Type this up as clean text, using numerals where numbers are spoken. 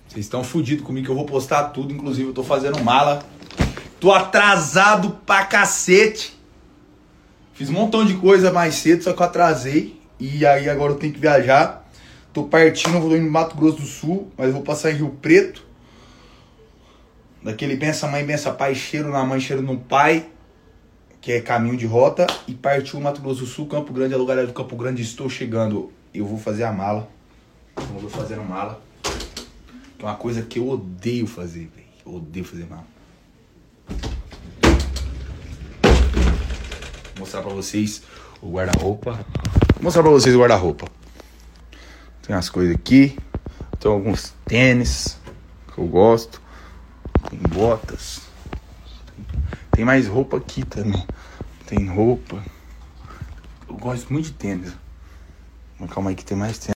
Vocês estão fodidos comigo que eu vou postar tudo. Inclusive eu tô fazendo mala. Tô atrasado pra cacete. Fiz um montão de coisa mais cedo, só que eu atrasei. E aí agora eu tenho que viajar. Tô partindo, eu vou indo no Mato Grosso do Sul. Mas eu vou passar em Rio Preto. Daquele bença mãe, bença pai, cheiro na mãe, cheiro no pai. Que é caminho de rota. E partiu Mato Grosso do Sul, Campo Grande, é lugar do Campo Grande. Estou chegando. Eu vou fazer a mala. Eu vou fazendo mala. É uma coisa que eu odeio fazer, velho. Eu odeio fazer mala. Vou mostrar pra vocês o guarda-roupa. Vou mostrar pra vocês o guarda-roupa. Tem as coisas aqui. Tem alguns tênis que eu gosto. Tem botas. Tem mais roupa aqui também. Tem roupa. Eu gosto muito de tênis. Mas calma aí que tem mais tênis.